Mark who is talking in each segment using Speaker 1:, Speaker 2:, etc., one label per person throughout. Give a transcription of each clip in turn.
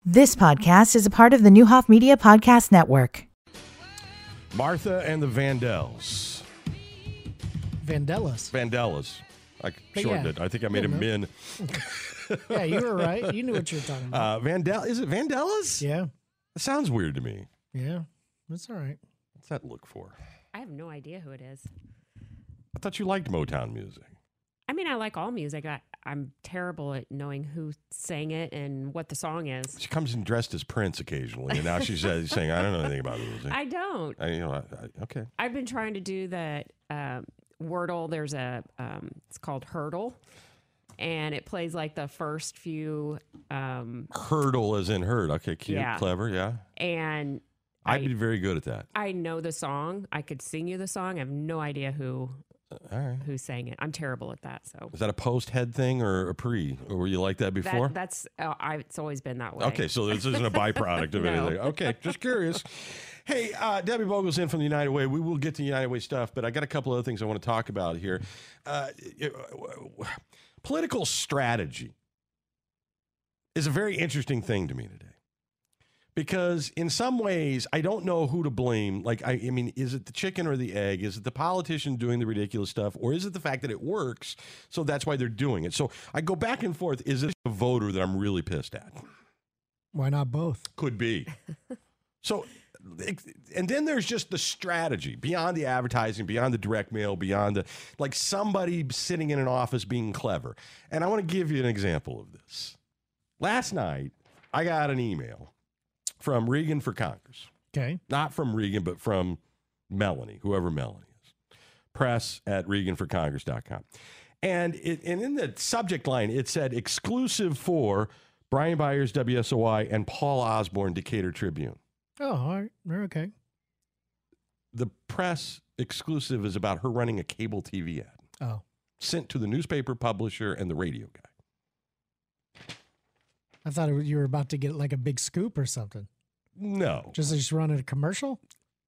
Speaker 1: This podcast is a part of the Newhoff Media Podcast Network.
Speaker 2: Martha and the Vandellas.
Speaker 3: Vandellas.
Speaker 2: I shortened it. I think I made him Min.
Speaker 3: Yeah, you were right. You knew what you were talking about.
Speaker 2: Is it Vandellas?
Speaker 3: Yeah.
Speaker 2: It sounds weird to me.
Speaker 3: Yeah. That's all right.
Speaker 2: What's that look for?
Speaker 4: I have no idea who it is.
Speaker 2: I thought you liked Motown music.
Speaker 4: I mean, I like all music. I'm terrible at knowing who sang it and what the song is.
Speaker 2: She comes in dressed as Prince occasionally, and now she's saying, I don't know anything about music.
Speaker 4: I don't.
Speaker 2: Okay.
Speaker 4: I've been trying to do that Wordle. There's it's called Hurdle, and it plays like the first few.
Speaker 2: Hurdle as in herd. Okay, cute,
Speaker 4: yeah.
Speaker 2: Clever, yeah.
Speaker 4: And
Speaker 2: I'd be very good at that.
Speaker 4: I know the song. I could sing you the song. I have no idea who sang it. I'm terrible at that. So
Speaker 2: is that a post-head thing or a pre? Or were you like that before?
Speaker 4: It's always been that way.
Speaker 2: Okay, so this isn't a byproduct of
Speaker 4: No.
Speaker 2: anything. Okay, just curious. Hey, Debbie Vogel's in from the United Way. We will get to United Way stuff, but I got a couple other things I want to talk about here. Political strategy is a very interesting thing to me today. Because in some ways, I don't know who to blame. Like, I mean, is it the chicken or the egg? Is it the politician doing the ridiculous stuff? Or is it the fact that it works, so that's why they're doing it? So I go back and forth. Is it a voter that I'm really pissed at?
Speaker 3: Why not both?
Speaker 2: Could be. So, and then there's just the strategy beyond the advertising, beyond the direct mail, beyond the, like somebody sitting in an office being clever. And I want to give you an example of this. Last night, I got an email from Regan for Congress.
Speaker 3: Okay.
Speaker 2: Not from Regan, but from Melanie, whoever Melanie is. press@reganforcongress.com. And in the subject line, it said, exclusive for Brian Byers, WSOY, and Paul Osborne, Decatur Tribune.
Speaker 3: Oh, all right. Okay.
Speaker 2: The press exclusive is about her running a cable TV ad.
Speaker 3: Oh.
Speaker 2: Sent to the newspaper publisher and the radio guy.
Speaker 3: I thought you were about to get like a big scoop or something.
Speaker 2: No.
Speaker 3: Just running a commercial?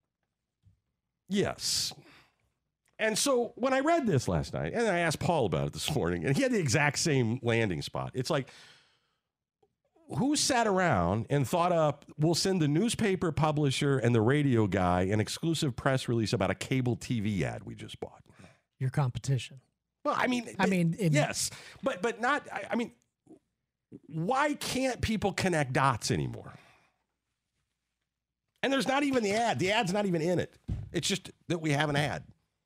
Speaker 2: Yes. And so when I read this last night, and I asked Paul about it this morning, and he had the exact same landing spot. It's like, who sat around and thought up, we'll send the newspaper publisher and the radio guy an exclusive press release about a cable TV ad we just bought?
Speaker 3: Your competition.
Speaker 2: Well, I mean, yes, but not, I mean, why can't people connect dots anymore? And there's not even the ad. The ad's not even in it. It's just that we have an ad.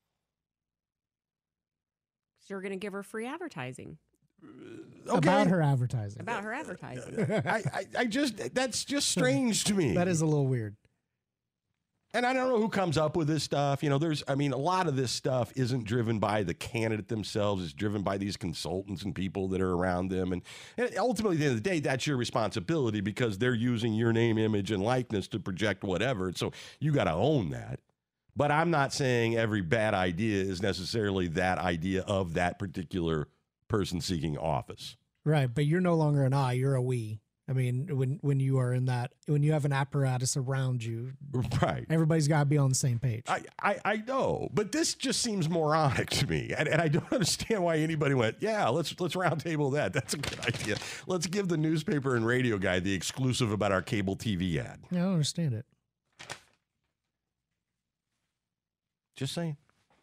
Speaker 4: So you're going to give her free advertising.
Speaker 2: Okay.
Speaker 3: About her advertising.
Speaker 4: About her advertising.
Speaker 2: That's just strange to me.
Speaker 3: That is a little weird.
Speaker 2: And I don't know who comes up with this stuff. You know, a lot of this stuff isn't driven by the candidate themselves. It's driven by these consultants and people that are around them. And ultimately, at the end of the day, that's your responsibility because they're using your name, image, and likeness to project whatever. So you got to own that. But I'm not saying every bad idea is necessarily that idea of that particular person seeking office.
Speaker 3: Right. But you're no longer an I, you're a we. I mean, when you are in that, when you have an apparatus around you,
Speaker 2: right?
Speaker 3: Everybody's got to be on the same page.
Speaker 2: I know, but this just seems moronic to me, and I don't understand why anybody went, yeah, let's roundtable that. That's a good idea. Let's give the newspaper and radio guy the exclusive about our cable TV ad.
Speaker 3: Yeah, I don't understand it.
Speaker 2: Just saying.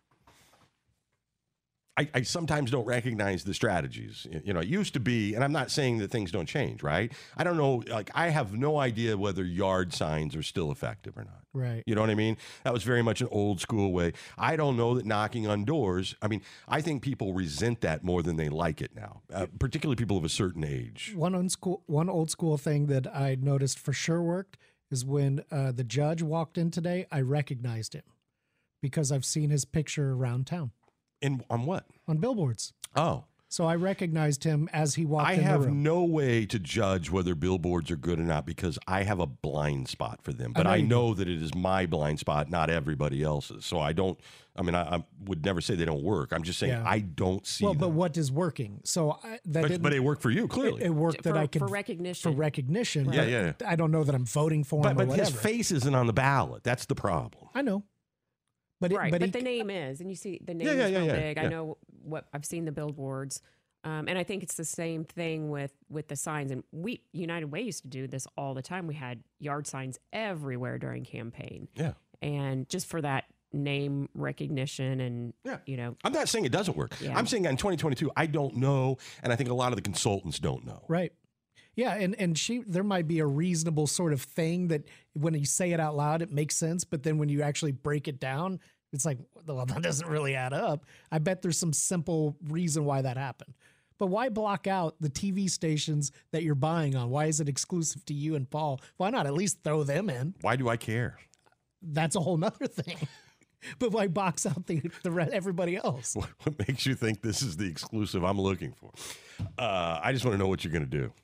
Speaker 2: I sometimes don't recognize the strategies. You know, it used to be, and I'm not saying that things don't change, right? I don't know, like, I have no idea whether yard signs are still effective or not.
Speaker 3: Right.
Speaker 2: You know what I mean? That was very much an old school way. I don't know that knocking on doors, I mean, I think people resent that more than they like it now, particularly people of a certain age.
Speaker 3: One old school thing that I noticed for sure worked is when the judge walked in today, I recognized him because I've seen his picture around town.
Speaker 2: On what?
Speaker 3: On billboards.
Speaker 2: Oh.
Speaker 3: So I recognized him as he walked in the room.
Speaker 2: I have no way to judge whether billboards are good or not because I have a blind spot for them. But I know that it is my blind spot, not everybody else's. So I would never say they don't work. I'm just saying I don't see them.
Speaker 3: But what is working? So but
Speaker 2: it worked for you, clearly.
Speaker 3: It worked that I could...
Speaker 4: For recognition.
Speaker 3: For recognition.
Speaker 2: Yeah.
Speaker 3: I don't know that I'm voting for him or whatever.
Speaker 2: But his face isn't on the ballot. That's the problem.
Speaker 3: I know.
Speaker 4: But the name is, and you see the name is real big. I know what I've seen the billboards. And I think it's the same thing with the signs. And United Way used to do this all the time. We had yard signs everywhere during campaign.
Speaker 2: Yeah.
Speaker 4: And just for that name recognition and,
Speaker 2: I'm not saying it doesn't work.
Speaker 4: Yeah.
Speaker 2: I'm saying in 2022, I don't know. And I think a lot of the consultants don't know.
Speaker 3: Right. Yeah, and there might be a reasonable sort of thing that when you say it out loud, it makes sense. But then when you actually break it down, it's like, well, that doesn't really add up. I bet there's some simple reason why that happened. But why block out the TV stations that you're buying on? Why is it exclusive to you and Paul? Why not at least throw them in?
Speaker 2: Why do I care?
Speaker 3: That's a whole nother thing. But why box out everybody else?
Speaker 2: What makes you think this is the exclusive I'm looking for? I just want to know what you're going to do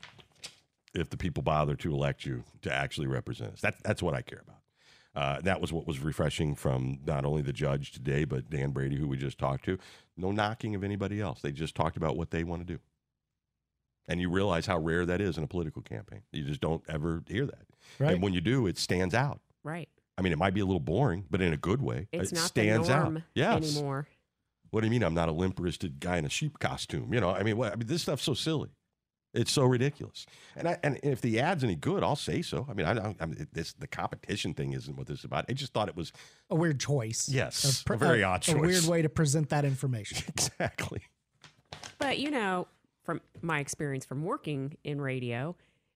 Speaker 2: if the people bother to elect you to actually represent us. That's what I care about. That was what was refreshing from not only the judge today, but Dan Brady, who we just talked to. No knocking of anybody else. They just talked about what they want to do. And you realize how rare that is in a political campaign. You just don't ever hear that.
Speaker 3: Right.
Speaker 2: And when you do, it stands out.
Speaker 4: right.
Speaker 2: I mean, it might be a little boring, but in a good way.
Speaker 4: It's
Speaker 2: it
Speaker 4: not
Speaker 2: stands
Speaker 4: the norm
Speaker 2: out. Yes.
Speaker 4: anymore.
Speaker 2: What do you mean I'm not a limp-wristed guy in a sheep costume? This stuff's so silly. It's so ridiculous. And if the ad's any good, I'll say so. I mean, the competition thing isn't what this is about. I just thought it was
Speaker 3: A weird choice.
Speaker 2: yes, a very odd choice.
Speaker 3: A weird way to present that information.
Speaker 2: Exactly.
Speaker 4: But, from my experience from working in radio,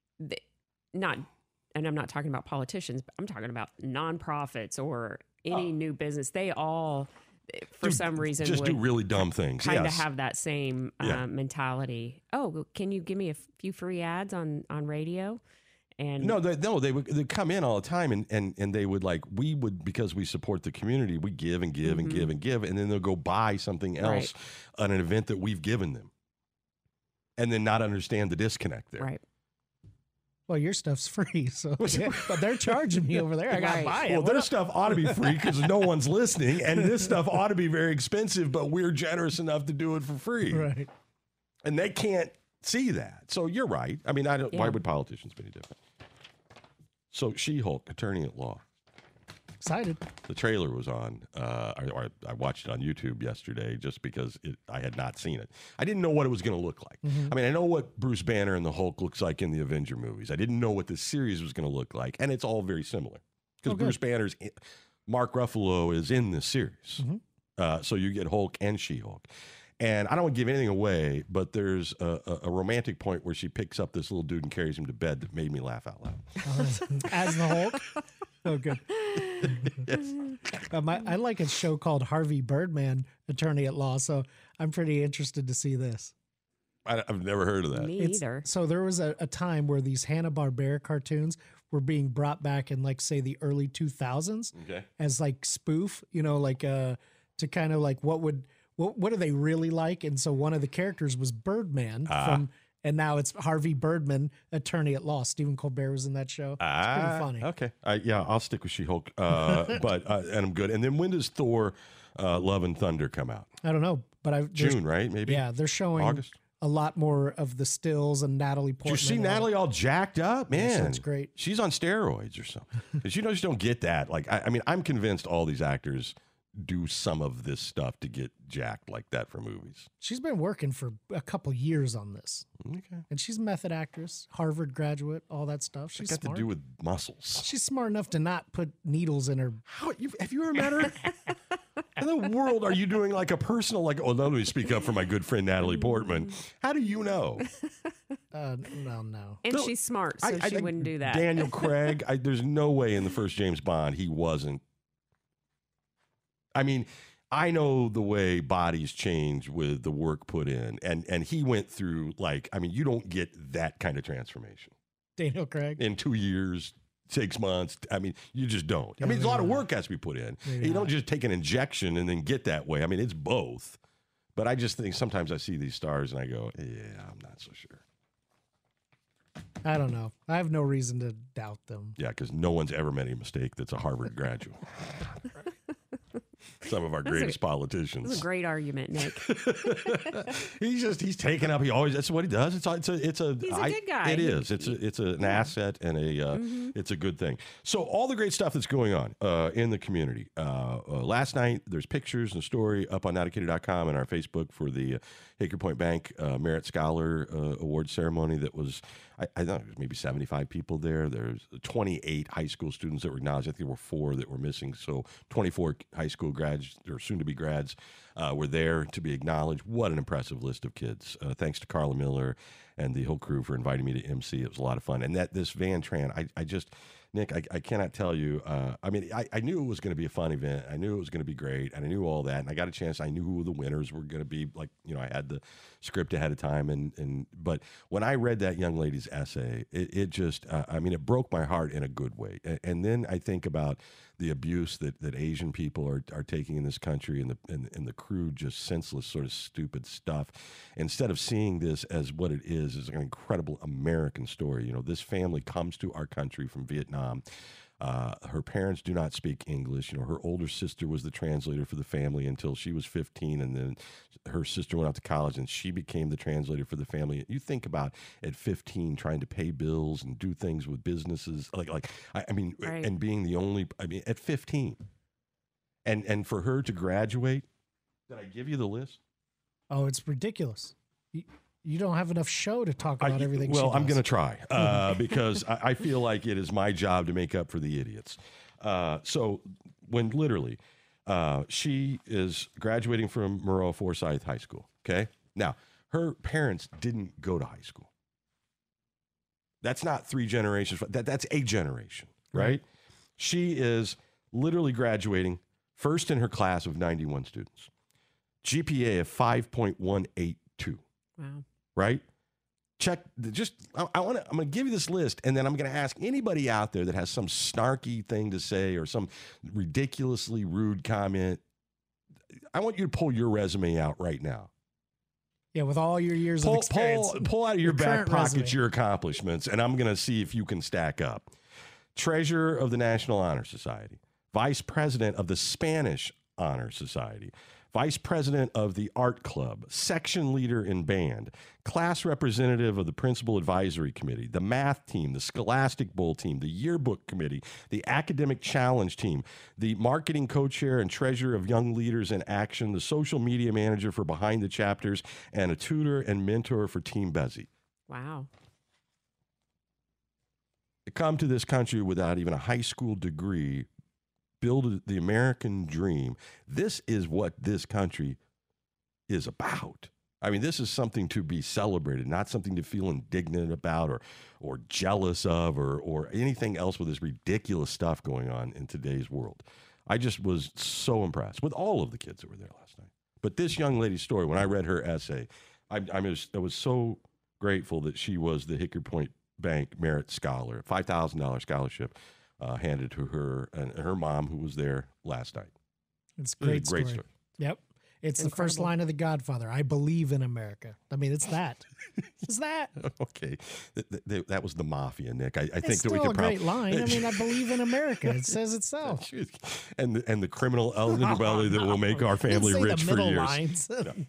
Speaker 4: and I'm not talking about politicians, but I'm talking about nonprofits or any new business. They all, for some reason,
Speaker 2: just
Speaker 4: would
Speaker 2: do really dumb things.
Speaker 4: kind of
Speaker 2: Yes.
Speaker 4: have that same mentality. Oh, can you give me a few free ads on radio? And
Speaker 2: No, they'd come in all the time and they would because we support the community, we give and give and give and give, and then they'll go buy something else on an event that we've given them, and then not understand the disconnect there.
Speaker 4: right.
Speaker 3: Well, your stuff's free, so but they're charging me over there. I got to
Speaker 4: Right.
Speaker 3: buy it.
Speaker 2: Well,
Speaker 3: What
Speaker 2: their stuff ought to be free because no one's listening, and this stuff ought to be very expensive, but we're generous enough to do it for free.
Speaker 3: Right.
Speaker 2: And they can't see that. So you're right. I mean, why
Speaker 4: Yeah.
Speaker 2: would politicians be any different? So She-Hulk, attorney at law.
Speaker 3: Excited.
Speaker 2: The trailer was on. I watched it on YouTube yesterday just because I had not seen it. I didn't know what it was going to look like. I mean, I know what Bruce Banner and the Hulk looks like in the Avenger movies. I didn't know what the series was going to look like, and it's all very similar because Bruce Banner's Mark Ruffalo is in this series. So you get Hulk and She-Hulk. And I don't want to give anything away, but there's a romantic point where she picks up this little dude and carries him to bed that made me laugh out loud.
Speaker 3: As the Hulk. Oh, good.
Speaker 2: Yes.
Speaker 3: I like a show called Harvey Birdman, Attorney at Law, so I'm pretty interested to see this.
Speaker 2: I've never heard of that.
Speaker 4: Me either.
Speaker 3: So there was a time where these Hanna-Barbera cartoons were being brought back in, like, say, the early 2000s
Speaker 2: Okay.
Speaker 3: as, like, spoof, to kind of like what are they really like? And so one of the characters was Birdman and now it's Harvey Birdman, Attorney at Law. Stephen Colbert was in that show. It's pretty funny.
Speaker 2: Okay. I'll stick with She-Hulk, and I'm good. And then when does Thor Love and Thunder come out?
Speaker 3: I don't know, but
Speaker 2: June, right? Maybe?
Speaker 3: Yeah, they're showing
Speaker 2: August?
Speaker 3: a lot more of the stills and Natalie
Speaker 2: Did
Speaker 3: Portman.
Speaker 2: you see Natalie all jacked up? Man.
Speaker 3: that's great.
Speaker 2: She's on steroids or something. Because you just don't get that. Like, I mean, I'm convinced all these actors do some of this stuff to get jacked like that for movies.
Speaker 3: She's been working for a couple years on this.
Speaker 2: Okay.
Speaker 3: And she's a method actress, Harvard graduate, all that stuff. She's
Speaker 2: Got
Speaker 3: smart.
Speaker 2: to do with muscles.
Speaker 3: She's smart enough to not put needles in her.
Speaker 2: Have you ever met her? In the world are you doing like a personal, let me speak up for my good friend Natalie Portman. How do you know?
Speaker 3: No.
Speaker 4: And
Speaker 2: No,
Speaker 4: she's smart, so she
Speaker 2: think
Speaker 4: wouldn't do that.
Speaker 2: Daniel Craig, there's no way in the first James Bond he wasn't. I mean, I know the way bodies change with the work put in, and he went through you don't get that kind of transformation
Speaker 3: Daniel Craig.
Speaker 2: in 2 years, 6 months. I mean, you just don't. I mean, there's a lot of work has to be put in. You don't just take an injection and then get that way. I mean, it's both. But I just think sometimes I see these stars and I go, yeah, I'm not so sure.
Speaker 3: I don't know. I have no reason to doubt them.
Speaker 2: Yeah, because no one's ever made a mistake that's a Harvard graduate. some of our greatest politicians.
Speaker 4: That's a great argument, Nick.
Speaker 2: he's taken up. That's what he does. He's a
Speaker 4: good guy.
Speaker 2: It is. It's an asset and it's a good thing. So all the great stuff that's going on in the community. Last night there's pictures and a story up on notedecatur.com and our Facebook for the Hickory Point Bank Merit Scholar Award ceremony that was. I thought there was maybe 75 people there. There's 28 high school students that were acknowledged. I think there were 4 that were missing. So 24 high school grads or soon-to-be grads were there to be acknowledged. What an impressive list of kids. Thanks to Carla Miller and the whole crew for inviting me to MC. It was a lot of fun. And this Van Tran, Nick, I cannot tell you. I knew it was going to be a fun event. I knew it was going to be great, and I knew all that. And I got a chance. I knew who the winners were going to be. Like, I had the script ahead of time. But when I read that young lady's essay, it just, it broke my heart in a good way. And then I think about the abuse that Asian people are taking in this country and the crude, just senseless, sort of stupid stuff. Instead of seeing this as what it is an incredible American story. This family comes to our country from Vietnam. Her parents do not speak English. Her older sister was the translator for the family until she was 15, and then her sister went out to college, and she became the translator for the family. You think about at 15 trying to pay bills and do things with businesses, right. And being the only. At 15, and for her to graduate. Did I give you the list?
Speaker 3: Oh, it's ridiculous. You don't have enough show to talk about everything.
Speaker 2: Well, I'm going to try because I feel like it is my job to make up for the idiots. So when literally she is graduating from Moreau Forsyth High School, okay? Now, her parents didn't go to high school. That's not 3 generations. That's a generation, right? She is literally graduating first in her class of 91 students. GPA of 5.182.
Speaker 4: Wow.
Speaker 2: Right? Check. I'm going to give you this list, and then I'm going to ask anybody out there that has some snarky thing to say or some ridiculously rude comment. I want you to pull your resume out right now.
Speaker 3: Yeah, with all your years of experience.
Speaker 2: Pull out of your back pockets
Speaker 3: resume.
Speaker 2: your accomplishments, and I'm going to see if you can stack up. Treasurer of the National Honor Society, Vice President of the Spanish Honor Society, Vice President of the Art Club, Section Leader in Band, Class Representative of the Principal Advisory Committee, the Math Team, the Scholastic Bowl Team, the Yearbook Committee, the Academic Challenge Team, the Marketing Co-Chair and Treasurer of Young Leaders in Action, the Social Media Manager for Behind the Chapters, and a tutor and mentor for Team Bezzy.
Speaker 4: Wow.
Speaker 2: To come to this country without even a high school degree, build the American dream. This is what this country is about. This is something to be celebrated, not something to feel indignant about or jealous of or anything else with this ridiculous stuff going on in today's world. I just was so impressed with all of the kids that were there last night. But this young lady's story, when I read her essay, I was so grateful that she was the Hickory Point Bank Merit Scholar, $5,000 scholarship. Handed to her and her mom, who was there last night.
Speaker 3: It's a great story. Yep. It's incredible. The first line of The Godfather. I believe in America. It's that. It's that.
Speaker 2: Okay. That was the mafia, Nick. I think
Speaker 3: still
Speaker 2: that we could
Speaker 3: great line. I believe in America. It says itself.
Speaker 2: And the criminal underbelly that will make our family rich for years.
Speaker 3: Lines.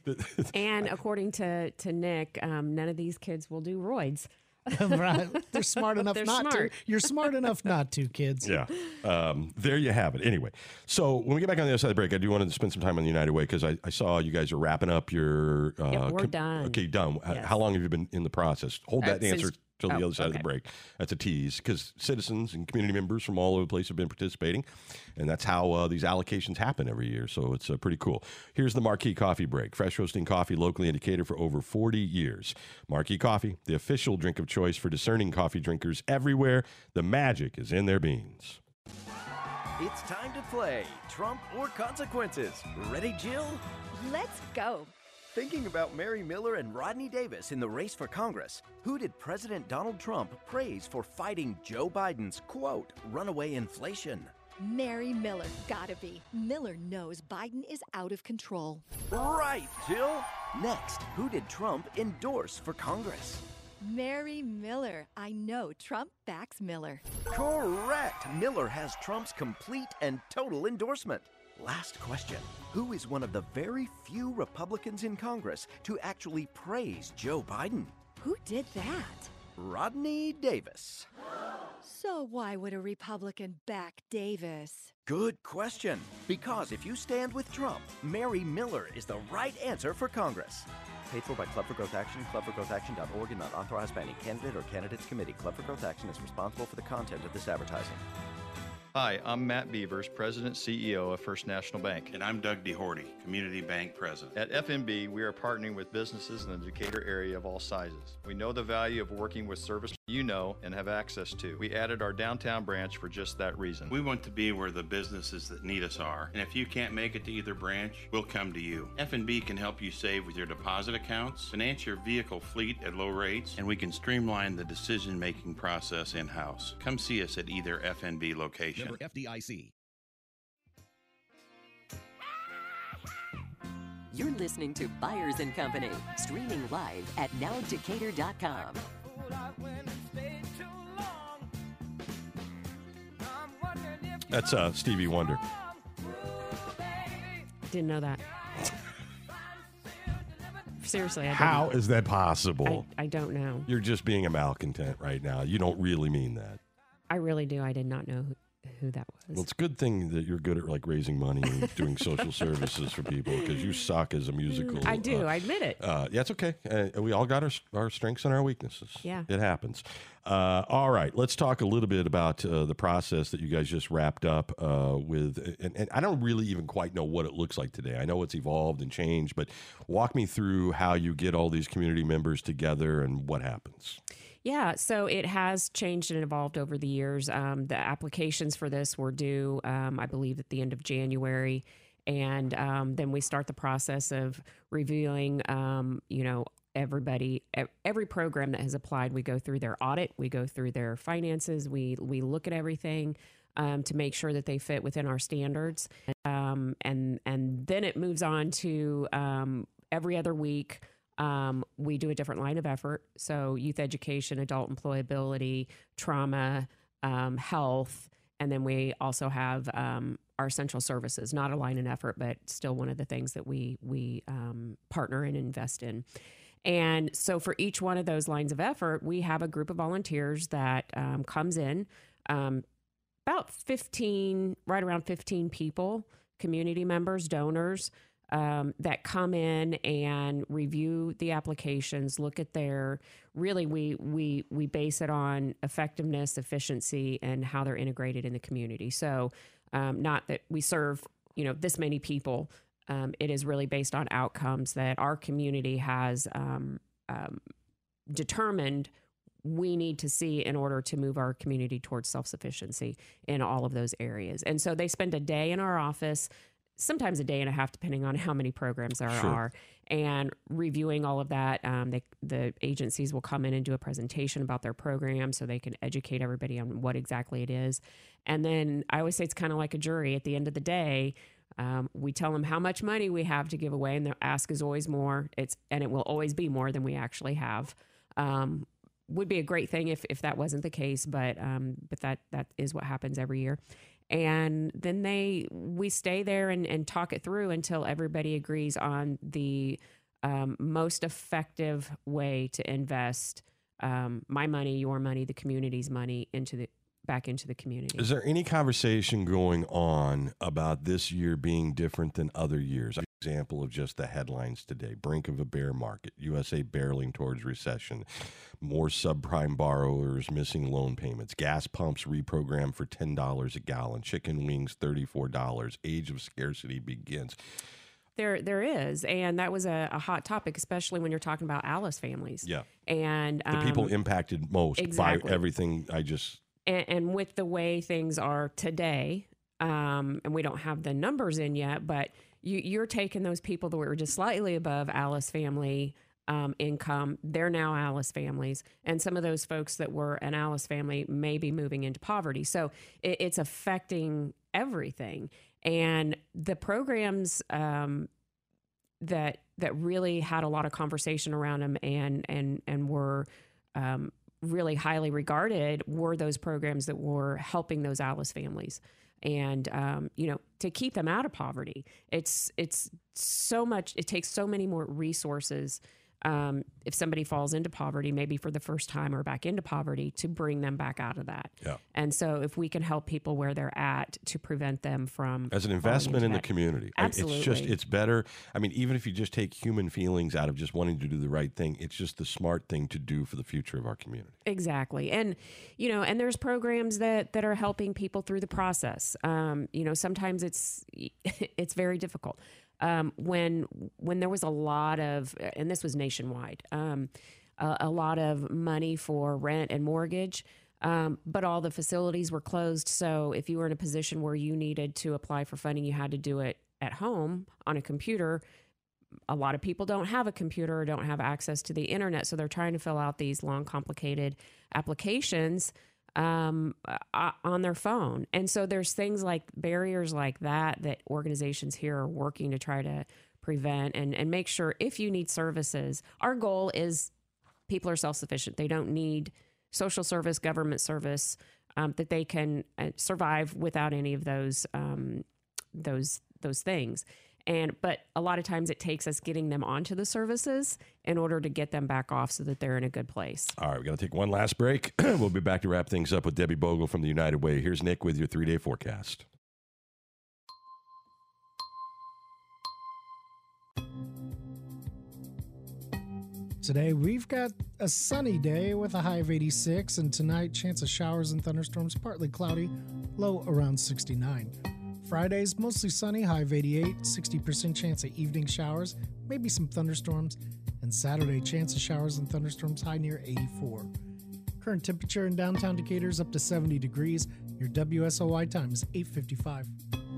Speaker 4: And according to Nick, none of these kids will do roids.
Speaker 3: Right. They're smart enough not
Speaker 4: smart.
Speaker 3: to. You're smart enough not to, kids.
Speaker 2: Yeah. There you have it. Anyway, so when we get back on the other side of the break, I do want to spend some time on the United Way because I saw you guys are wrapping up your...
Speaker 4: we're done.
Speaker 2: Okay, done.
Speaker 4: Yes.
Speaker 2: How long have you been in the process? Hold that answer till the other side of the
Speaker 4: okay.
Speaker 2: break. That's a tease because citizens and community members from all over the place have been participating, and that's how these allocations happen every year, so it's pretty cool. Here's the Marquee Coffee Break. Fresh roasting coffee locally indicated for over 40 years. Marquee Coffee, the official drink of choice for discerning coffee drinkers everywhere. The magic is in their beans.
Speaker 5: It's time to play Trump or Consequences. Ready, Jill?
Speaker 6: Let's go.
Speaker 5: Thinking about Mary Miller and Rodney Davis in the race for Congress, who did President Donald Trump praise for fighting Joe Biden's, quote, runaway inflation?
Speaker 6: Mary Miller, gotta be. Miller knows Biden is out of control.
Speaker 5: Right, Jill. Next, who did Trump endorse for Congress?
Speaker 6: Mary Miller. I know Trump backs Miller.
Speaker 5: Correct. Miller has Trump's complete and total endorsement. Last question. Who is one of the very few Republicans in Congress to actually praise Joe Biden?
Speaker 6: Who did that?
Speaker 5: Rodney Davis.
Speaker 6: So why would a Republican back Davis?
Speaker 5: Good question. Because if you stand with Trump, Mary Miller is the right answer for Congress. Paid for by Club for Growth Action, clubforgrowthaction.org, and not authorized by any candidate or candidates committee. Club for Growth Action is responsible for the content of this advertising.
Speaker 7: Hi, I'm Matt Beavers, President CEO of First National Bank.
Speaker 8: And I'm Doug DeHorty, Community Bank President.
Speaker 7: At FNB, we are partnering with businesses in the Decatur area of all sizes. We know the value of working with service you know and have access to. We added our downtown branch for just that reason.
Speaker 8: We want to be where the businesses that need us are. And if you can't make it to either branch, we'll come to you. FNB can help you save with your deposit accounts, finance your vehicle fleet at low rates, and we can streamline the decision-making process in-house. Come see us at either FNB location.
Speaker 9: Member FDIC.
Speaker 10: You're listening to Byers & Company, streaming live at nowdecatur.com.
Speaker 2: That's Stevie Wonder.
Speaker 4: Didn't know that. Seriously, I didn't.
Speaker 2: How is that possible?
Speaker 4: I don't know.
Speaker 2: You're just being a malcontent right now. You don't really mean that.
Speaker 4: I really do. I did not know who that was.
Speaker 2: Well, it's a good thing that you're good at like raising money and doing social services for people, because you suck as a musical.
Speaker 4: I do. I admit it.
Speaker 2: Yeah, it's okay. We all got our strengths and our weaknesses.
Speaker 4: Yeah.
Speaker 2: It happens. All right. Let's talk a little bit about the process that you guys just wrapped up with. And I don't really even quite know what it looks like today. I know it's evolved and changed, but walk me through how you get all these community members together and what happens.
Speaker 4: Yeah, so it has changed and evolved over the years. The applications for this were due, I believe, at the end of January. And then we start the process of reviewing, every program that has applied. We go through their audit, we go through their finances, we look at everything to make sure that they fit within our standards. And then it moves on to every other week. We do a different line of effort. So youth education, adult employability, trauma, health, and then we also have our essential services, not a line of effort, but still one of the things that we partner and invest in. And so for each one of those lines of effort, we have a group of volunteers that comes in, about 15, right around 15 people, community members, donors, that come in and review the applications, look at really we base it on effectiveness, efficiency, and how they're integrated in the community. So not that we serve, this many people. It is really based on outcomes that our community has determined we need to see in order to move our community towards self-sufficiency in all of those areas. And so they spend a day in our office, sometimes a day and a half, depending on how many programs there are, and reviewing all of that. The agencies will come in and do a presentation about their program so they can educate everybody on what exactly it is. And then I always say it's kind of like a jury. At the end of the day, we tell them how much money we have to give away, and the ask is always more. And it will always be more than we actually have. Would be a great thing if that wasn't the case, but that is what happens every year. And then we stay there and talk it through until everybody agrees on the most effective way to invest my money, your money, the community's money back into the community.
Speaker 2: Is there any conversation going on about this year being different than other years? An example of just the headlines today: brink of a bear market, USA barreling towards recession, more subprime borrowers missing loan payments, gas pumps reprogrammed for $10 a gallon, chicken wings $34, age of scarcity begins.
Speaker 4: There is, and that was a hot topic, especially when you're talking about Alice families.
Speaker 2: Yeah,
Speaker 4: and
Speaker 2: the people impacted most by everything I just.
Speaker 4: And with the way things are today, and we don't have the numbers in yet, but you're taking those people that were just slightly above Alice family income. They're now Alice families. And some of those folks that were an Alice family may be moving into poverty. So it's affecting everything. And the programs that really had a lot of conversation around them and were really highly regarded were those programs that were helping those Alice families. And, to keep them out of poverty, it's so much, it takes so many more resources if somebody falls into poverty, maybe for the first time or back into poverty, to bring them back out of that.
Speaker 2: Yeah.
Speaker 4: And so if we can help people where they're at to prevent them from
Speaker 2: as an investment in the community.
Speaker 4: Absolutely.
Speaker 2: It's better. I mean, even if you just take human feelings out of just wanting to do the right thing, it's just the smart thing to do for the future of our community.
Speaker 4: Exactly. And, and there's programs that are helping people through the process. Sometimes it's very difficult. When there was a lot of, and this was nationwide, a lot of money for rent and mortgage, but all the facilities were closed. So if you were in a position where you needed to apply for funding, you had to do it at home on a computer. A lot of people don't have a computer or don't have access to the internet. So they're trying to fill out these long, complicated applications on their phone. And so there's things like barriers like that organizations here are working to try to prevent and make sure if you need services. Our goal is people are self-sufficient. They don't need social service, government service, that they can survive without any of those things. But a lot of times it takes us getting them onto the services in order to get them back off so that they're in a good place.
Speaker 2: All right, we're going to take one last break. We'll be back to wrap things up with Debbie Bogle from the United Way. Here's Nick with your 3-day forecast.
Speaker 3: Today, we've got a sunny day with a high of 86, and tonight, chance of showers and thunderstorms, partly cloudy, low around 69. Friday's mostly sunny, high of 88, 60% chance of evening showers, maybe some thunderstorms, and Saturday, chance of showers and thunderstorms, high near 84. Current temperature in downtown Decatur is up to 70 degrees. Your WSOY time is 8:55.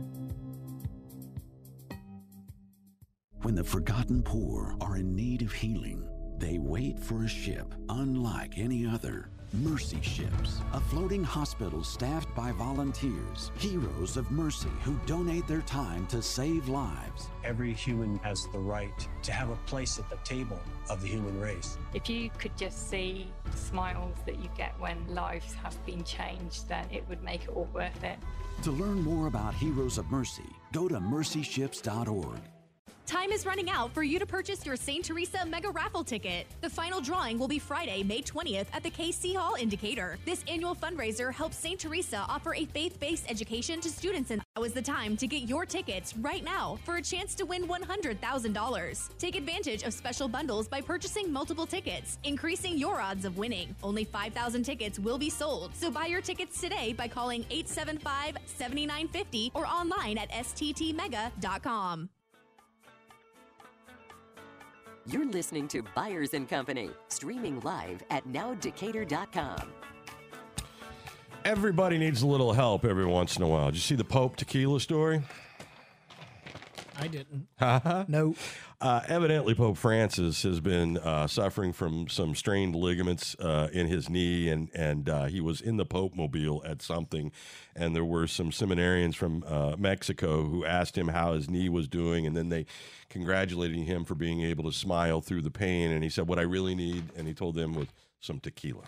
Speaker 9: When the forgotten poor are in need of healing, they wait for a ship unlike any other. Mercy Ships, a floating hospital staffed by volunteers, heroes of mercy who donate their time to save lives.
Speaker 11: Every human has the right to have a place at the table of the human race.
Speaker 12: If you could just see the smiles that you get when lives have been changed, then it would make it all worth it.
Speaker 9: To learn more about Heroes of Mercy, go to mercyships.org.
Speaker 13: Time is running out for you to purchase your St. Teresa Mega Raffle ticket. The final drawing will be Friday, May 20th at the KC Hall in Decatur. This annual fundraiser helps St. Teresa offer a faith-based education to students, and now is the time to get your tickets right now for a chance to win $100,000. Take advantage of special bundles by purchasing multiple tickets, increasing your odds of winning. Only 5,000 tickets will be sold, so buy your tickets today by calling 875-7950 or online at sttmega.com.
Speaker 10: You're listening to Byers & Company, streaming live at nowdecatur.com.
Speaker 2: Everybody needs a little help every once in a while. Did you see the Pope tequila story?
Speaker 3: I didn't.
Speaker 2: No. Evidently, Pope Francis has been suffering from some strained ligaments in his knee, and he was in the Pope mobile at something, and there were some seminarians from Mexico who asked him how his knee was doing, and then they congratulated him for being able to smile through the pain, and he said, what I really need, and he told them, was some tequila.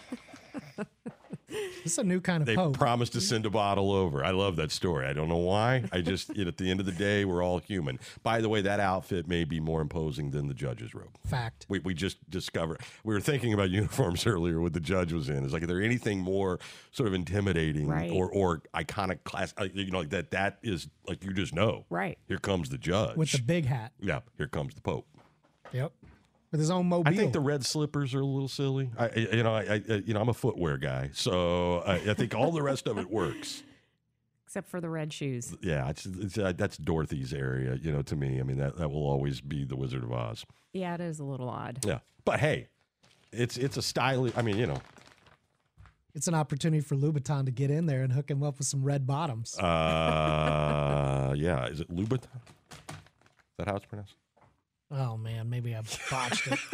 Speaker 3: This is a new kind of
Speaker 2: They
Speaker 3: Pope.
Speaker 2: promised to send a bottle over. I love that story. I don't know why. I just, at the end of the day, we're all human. By the way, that outfit may be more imposing than the judge's robe.
Speaker 3: Fact.
Speaker 2: We just discovered. We were thinking about uniforms earlier with the judge was in. It's like, is there anything more sort of intimidating
Speaker 4: Right.
Speaker 2: or iconic class, like that is like, you just know.
Speaker 4: Right.
Speaker 2: Here comes the judge.
Speaker 3: With the big hat.
Speaker 2: Yeah, here comes the Pope.
Speaker 3: Yep. With his own mobile.
Speaker 2: I think the red slippers are a little silly. I'm a footwear guy, so I think all the rest of it works.
Speaker 4: Except for the red shoes.
Speaker 2: Yeah, that's Dorothy's area, to me. I mean, that will always be the Wizard of Oz.
Speaker 4: Yeah, it is a little odd.
Speaker 2: Yeah, but hey, it's a stylish. I mean,
Speaker 3: It's an opportunity for Louboutin to get in there and hook him up with some red bottoms.
Speaker 2: Yeah, is it Louboutin? Is that how it's pronounced?
Speaker 3: Oh, man, maybe I botched it.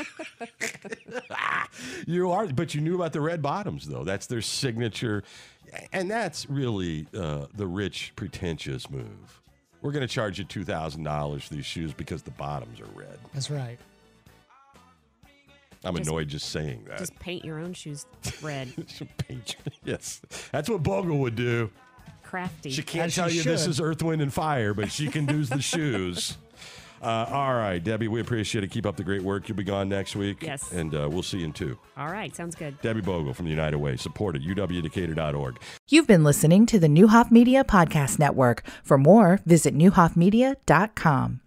Speaker 2: You are, but you knew about the red bottoms, though. That's their signature, and that's really the rich, pretentious move. We're going to charge you $2,000 for these shoes because the bottoms are red.
Speaker 3: That's right.
Speaker 2: I'm annoyed just saying that.
Speaker 4: Just paint your own shoes red.
Speaker 2: Yes. That's what Bogle would do.
Speaker 4: Crafty.
Speaker 2: She can't tell you this is Earth, Wind, and Fire, but she can do the shoes. All right, Debbie, we appreciate it. Keep up the great work. You'll be gone next week.
Speaker 4: Yes.
Speaker 2: And we'll see you in 2.
Speaker 4: All right. Sounds good.
Speaker 2: Debbie Bogle from the United Way. Support at uwdecatur.org.
Speaker 1: You've been listening to the Newhoff Media Podcast Network. For more, visit newhoffmedia.com.